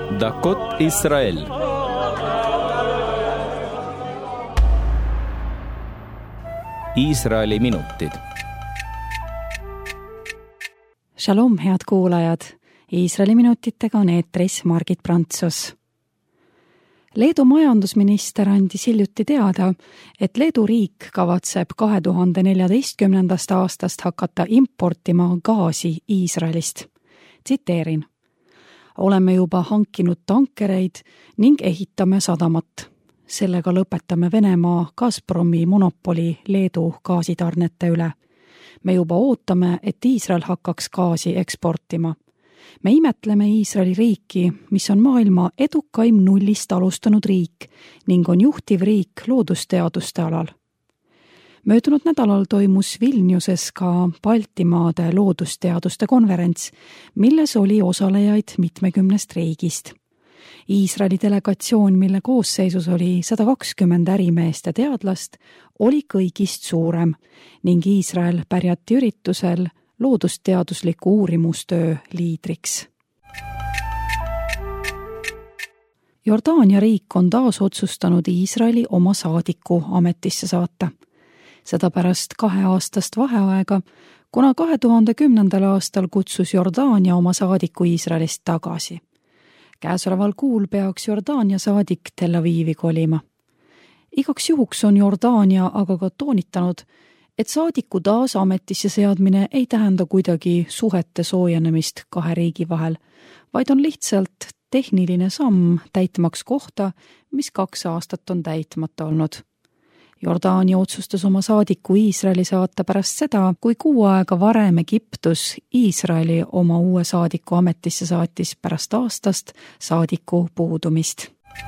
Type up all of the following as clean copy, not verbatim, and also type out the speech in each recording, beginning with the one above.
דקות ישראל. Iisraeli minutid. Shalom, head kuulajad! Iisraeli minutitega on eetris Margit Prantsus. Leedu majandusminister andis hiljuti teada, et Leedu riik kavatseb 2014. aastast hakata importima gaasi Iisraelist. Tsiteerin. Oleme juba hankinud tankereid ning ehitame sadamat. Sellega lõpetame Venemaa Gazpromi monopoli Leedu gaasitarnete üle. Me juba ootame, et Iisrael hakkaks gaasi eksportima. Me imetleme Iisraeli riiki, mis on maailma edukaim nullist alustanud riik ning on juhtiv riik loodusteaduste alal. Möödunud nädalal toimus Vilniuses ka Baltimaade loodusteaduste konverents, milles oli osalejaid mitmekümnest riigist. Iisraeli delegatsioon, mille koosseisus oli 120 ärimeest ja teadlast, oli kõigist suurem ning Iisrael pärjati üritusel loodusteadusliku uurimustöö liidriks. Jordaania riik on taas otsustanud Iisraeli oma saadiku ametisse saata. Seda pärast 2 aastast vaheaega, kuna 2010. aastal kutsus Jordaania oma saadiku Iisraelist tagasi. Käesoleval kuul peaks Jordaania saadik Tel Avivi kolima. Igaks juhuks on Jordaania aga ka toonitanud, et saadiku taas ametisse seadmine ei tähenda kuidagi suhete soojenemist 2 riigi vahel, vaid on lihtsalt tehniline samm täitmaks kohta, mis 2 aastat on täitmata olnud. Jordaania otsustas oma saadiku Iisraeli saata pärast seda, kui 6 aega varem Egiptus Iisraeli oma uue saadiku ametisse saatis pärast aastast saadiku puudumist.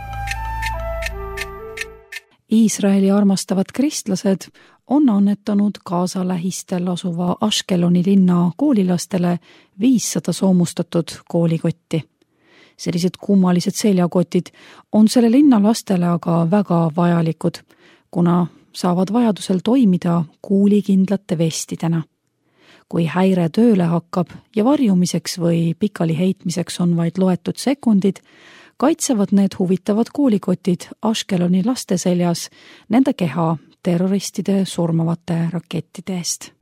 Iisraeli armastavad kristlased on annetanud Gaza lähistel asuva Ashkeloni linna koolilastele 500 soomustatud koolikotti. Sellised kummalised seljakotid on selle linna lastele aga väga vajalikud, kuna saavad vajadusel toimida kuulikindlate vestidena. Kui häire tööle hakkab ja varjumiseks või pikali heitmiseks on vaid loetud sekundid, kaitsevad need huvitavad koolikotid Ashkeloni laste seljas nende keha terroristide surmavate rakettide eest.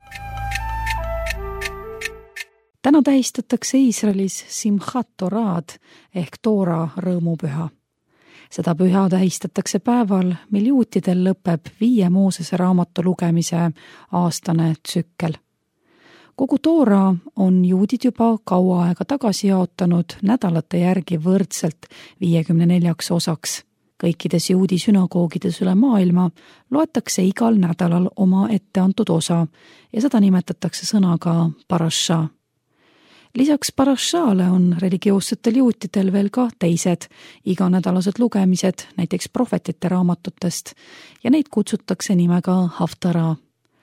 Täna tähistatakse Iisraelis Simchat Torad ehk Toora rõõmupüha. Seda püha tähistatakse päeval, mil juutidel lõpeb 5 Moosese raamatu lugemise aastane tsükkel. Kogu Toora on juudid juba kaua aega tagasi jaotanud nädalate järgi võrdselt 54 osaks. Kõikides juudi sünagoogides üle maailma loetakse igal nädalal oma etteantud osa ja seda nimetatakse sõnaga parasha. Lisaks parashaale on religioossetel juutidel veel ka teised iganädalased lugemised, näiteks prohvetite raamatutest, ja neid kutsutakse nimega haftara.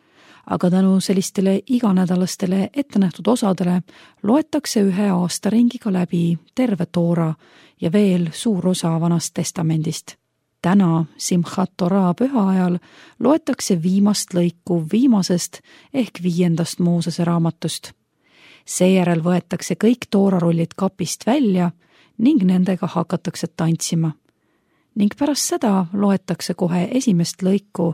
Aga tänu sellistele iganädalastele ettenähtud osadele loetakse 1 aastaringiga läbi terve Toora ja veel suur osa Vanast testamendist. Täna Simchat Torah püha ajal loetakse viimast lõiku viimasest ehk 5. Moosese raamatust. Seejärel võetakse kõik toorarullid kapist välja ning nendega hakatakse tantsima. Ning pärast seda loetakse kohe esimest lõiku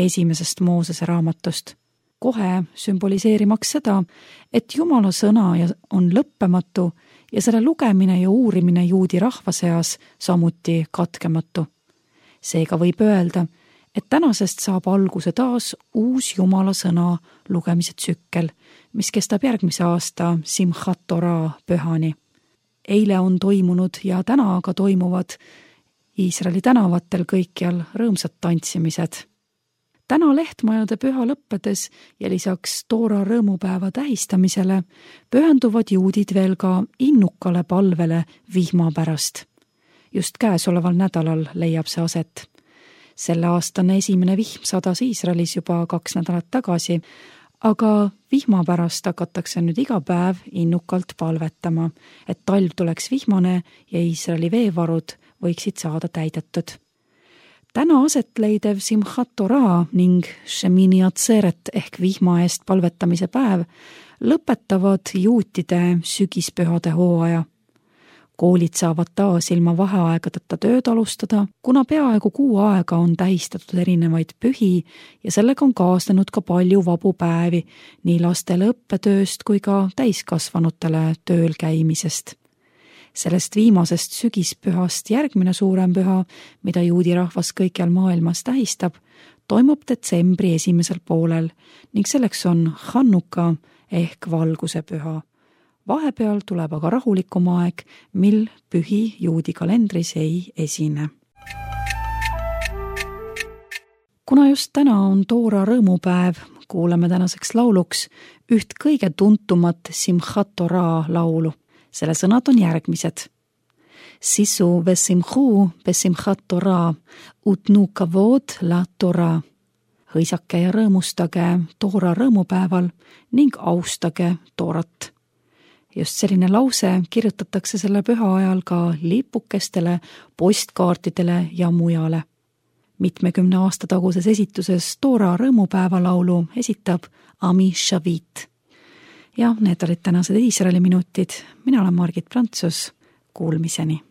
1. Moosese raamatust. Kohe sümboliseerimaks seda, et Jumala sõna on lõppematu ja selle lugemine ja uurimine juudi rahva seas samuti katkematu. Seega võib öelda, et tänasest saab alguse taas uus Jumala sõna lugemise tsükkel, mis kestab järgmise aasta Simchat Torah pühani. Eile on toimunud ja täna aga toimuvad Iisraeli tänavatel kõikjal rõõmsad tantsimised. Täna lehtmajade püha lõppedes ja lisaks Toora rõõmupäeva tähistamisele pühenduvad juudid veel ka innukale palvele vihma pärast. Just käesoleval nädalal leiab see aset. Selle aastane esimene vihm sadas Iisraelis juba 2 nädalat tagasi, aga vihma pärast hakatakse nüüd iga päev innukalt palvetama, et talv tuleks vihmane ja Iisraeli veevarud võiksid saada täidetud. Täna aset leidev Simchat Torah ning Shemini Atzeret ehk vihma eest palvetamise päev lõpetavad juutide sügispühade hooaja. Koolid saavad taas ilma vaheaegadeta tööd alustada, kuna peaaegu kuu aega on tähistatud erinevaid pühi ja sellega on kaasnenud ka palju vabu päevi nii lastele õppetööst kui ka täiskasvanutele tööl käimisest. Sellest viimasest sügispühast järgmine suurem püha, mida juudi rahvas kõikjal maailmas tähistab, toimub detsembri esimesel poolel ning selleks on Chanukka ehk valguse püha. Vahepeal tuleb aga rahulikum aeg, mil pühi juudi kalendris ei esine. Kuna just täna on Toora rõõmupäev, kuuleme tänaseks lauluks üht kõige tuntumat Simchat Torah laulu. Selle sõnad on järgmised. Sisu vesimchu besimchat Torah, utnu kavod la Torah. Hõisake ja rõõmustage Toora rõõmupäeval ning austage Toorat. Just selline lause kirjutatakse selle püha ajal ka lipukestele, postkaartidele ja mujale. 70 aasta taguses esituses Toora rõõmupäeva laulu esitab Ami Shavit. Ja need olid tänased Iisraeli minutid. Mina olen Margit Prantsus. Kuulmiseni.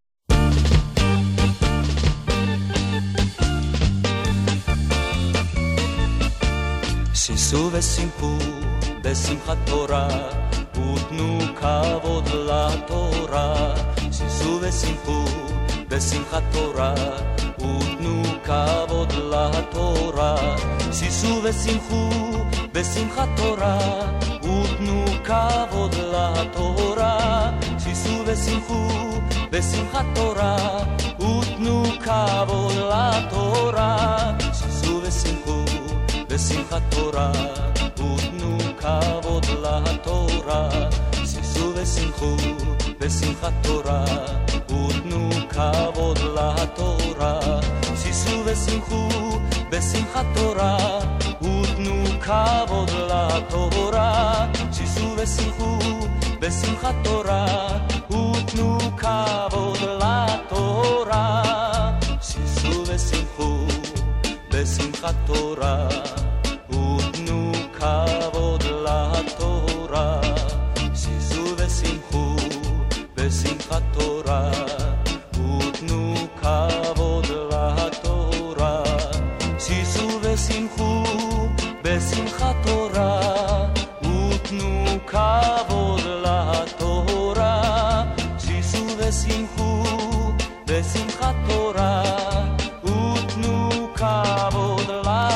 שישו ושמחו בשמחת תורה ותנו כבוד לתורה. שישו ושמחו בשמחת תורה ותנו כבוד לתורה. שישו ושמחו בשמחת תורה ותנו כבוד לתורה. שישו ושמחו בשמחת תורה ותנו כבוד לתורה. שישו ושמחו בשמחת תורה ותנו כבוד לתורה. שישו ושמחו בשמחת תורה ותנו כבוד לתורה. שישו ושמחו בשמחת תורה ותנו כבוד לתורה. שישו ושמחו בשמחת תורה ותנו כבוד לתורה. שישו ושמחו בשמחת תורה ותנו כבוד לתורה. שישו ושמחו בשמחת תורה ותנו כבוד לתורה. שישו ושמחו בשמחת תורה ותנו כבוד לתורה. שישו ושמחו בשמחת תורה ותנו כבוד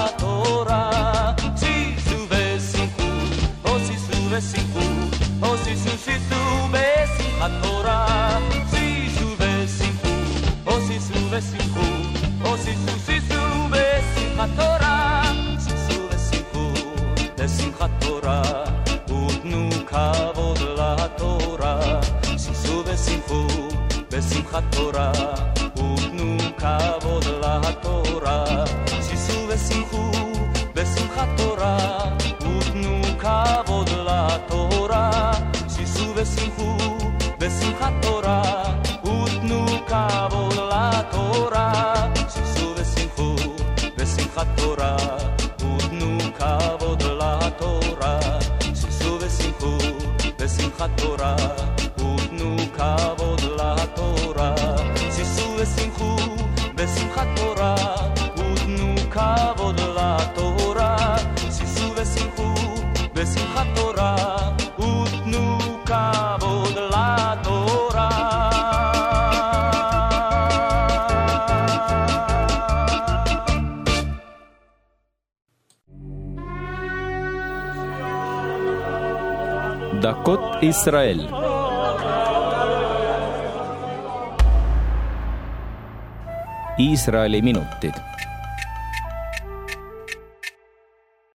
לתורה. שישו ושמחו, או שישו ושמחו, או שישו שישו בשמחת תורה. שישו ושמחו, או שישו ושמחו, או שישו שישו בשמחת תורה. שישו ושמחו בשמחת תורה ותנו כבוד לתורה. שישו ושמחו בשמחת תורה ותנו כבוד לתורה. שישו ושמחו בשמחת תורה ותנו כבוד לתורה. שישו ושמחו בשמחת תורה ותנו כבוד לתורה. שישו ושמחו בשמחת תורה ותנו כבוד לתורה. שישו ושמחו בשמחת תורה ותנו כבוד לתורה. שישו ושמחו בשמחת תורה ותנו כבוד לתורה. שישו ושמחו בשמחת תורה ותנו כבוד לתורה. דקות ישראל. Iisraeli minutid.